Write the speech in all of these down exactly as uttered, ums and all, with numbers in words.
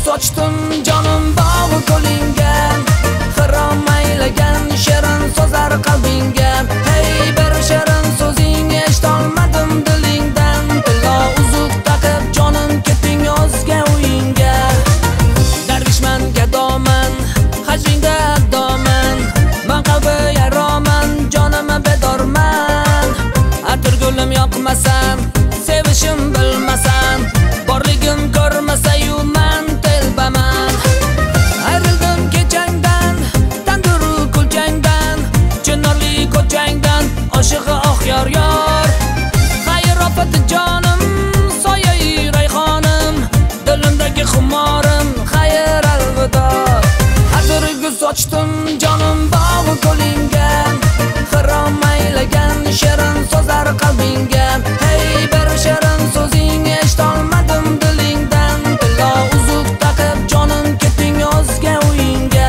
sochdim jonim bog'i ko'lingga, xirom aylagan shirin so'zlar qalbingga. Hey bir shirin so'zing eshitolmadim dilingdan, tilla uzuq taqib jonim ketding o'zga uyingga. Darvishman gadoman, hajvingda addoman, man qalbi yaroman, jonim bedorman. Atir gulim yoqmasan, sevishim bilmasan, borligim ko'rmasa-yu man telbaman. Ayrildim kechangdan, tanduru kulchangdan, chinorli ko'changdan, oshig'i oq yor yor. Xayr ofati jonim, soyai rayhonim, dilimdagi xumorim, xayr alvido. Atirgu sochdim jonim bog'i ko'lingga, xirom aylagan shirin so'zlar qalbingga. Hey bir shirin so'zing eshitolmadim dilingdan, tilla uzuq taqib jonim ketding o'zga uyingga.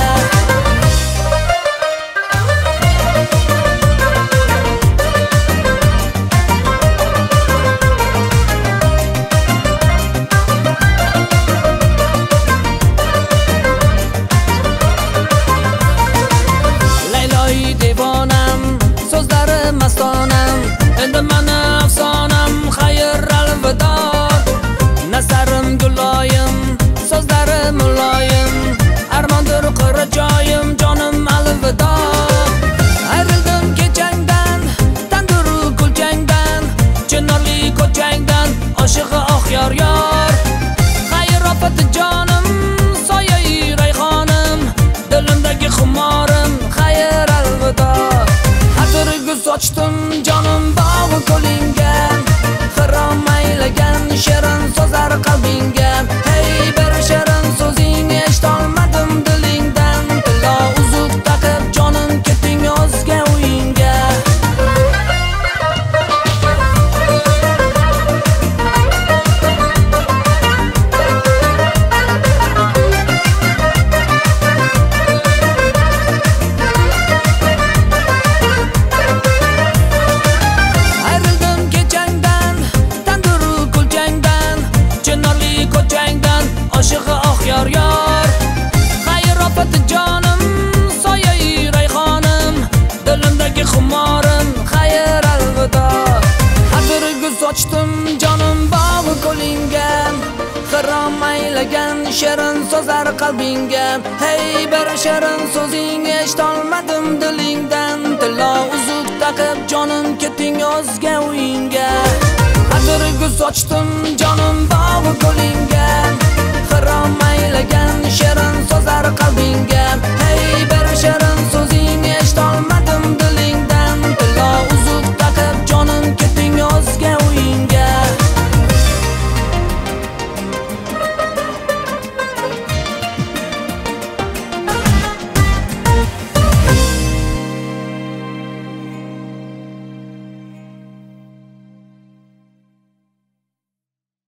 Layloy devonam, so'zlari mastonam, endi mani afsonam, xayr alvido. Nasarim guloyim, so'zlari muloyim, armondir qirajoyim, jonim alvido. Ayrildim kechangdan, tanduru kulchangdan, chinorli ko'changdan, oshig'i oq yor yor. Xayr ofati jonim, soyai rayhonim, dilimdagi xumorim, xayr alvido. Atirgu sochdim jonim bog'i ko'lingga, xirom aylagan shirin so'zlar qalbingga. Hey bir shirin so'zing eshitolmadim dilingdan, tilla uzuq taqib jonim ketding o'zga uyingga. Ayrildim kechangdan, tanduru kulchangdan, chinorli ko'changdan, oshig'i oq yor yor. Xayr ofati jonim, soyai rayhonim, dilimdagi xumorim, xayr alvido. Atirgu sochdim jonim bog'i ko'lingga, xirom aylagan shirin so'zlar qalbingga. Hey bir shirin so'zing eshitolmadim dilingdan, tilla uzuq taqib jonim ketding o'zga uyingga. Atirgu sochdim jonim bog'i ko'lingga, xirom aylagan shirin so'zlar qalbingga. Hey bir shirin so'zing